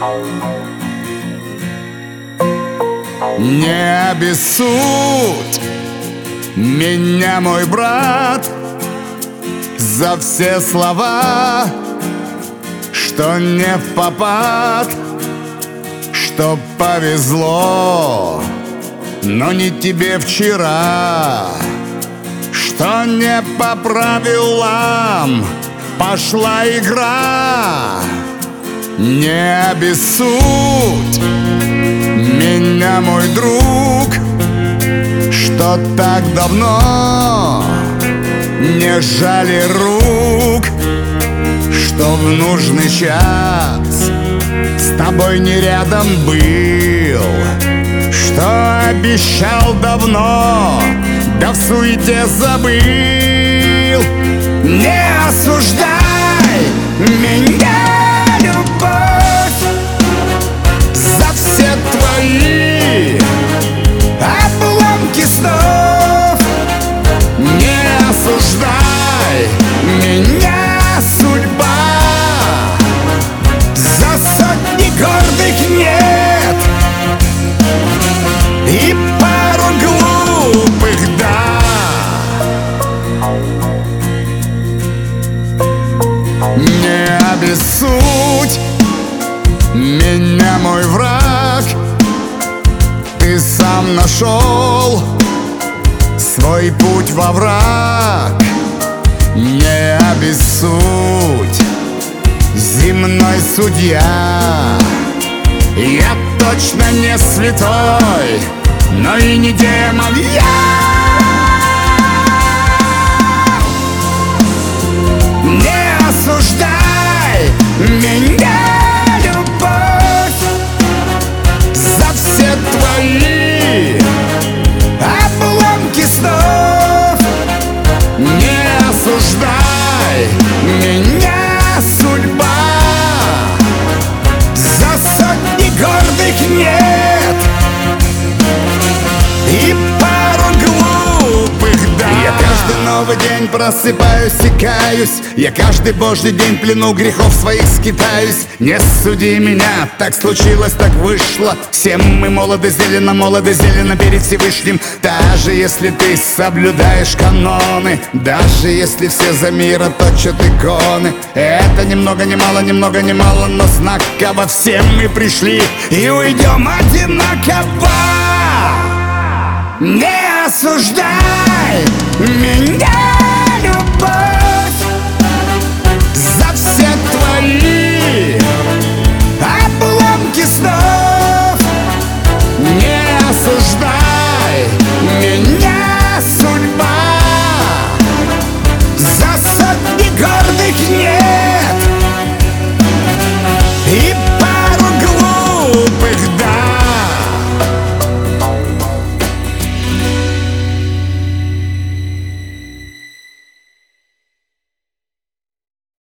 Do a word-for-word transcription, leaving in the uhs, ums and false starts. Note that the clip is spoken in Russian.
Не обессудь меня, мой брат, за все слова, что не впопад, что повезло, но не тебе вчера, что не по правилам пошла игра. Не обессудь меня, мой друг, что так давно не жали рук, что в нужный час с тобой не рядом был, что обещал давно, да в суете забыл. Не осуждай меня, любовь, за все твои обломки снов. Не осуждай меня, судьба, за сотни гордых нет и пару глупых «да». Не обессудь меня, мой враг, ты сам нашел свой путь во враг. Не обессудь, земной судья, я точно не святой, но и не демон я. Не осуждай меня, любовь, за все твои обломки снов. Не осуждай меня, судьба, за сотни гордых нет и пару глупых «да». Я каждый новый день просыпаюсь и каюсь, я каждый божий день в плену грехов своих скитаюсь. Не суди меня, так случилось, так вышло. Все мы молоды зелено, молоды зелено перед Всевышним. Даже если ты соблюдаешь каноны, даже если все за мира точат иконы, это ни много ни мало, ни много ни мало, но знаково все мы пришли и уйдем одинаково. Не осуждай меня, любовь, за все твои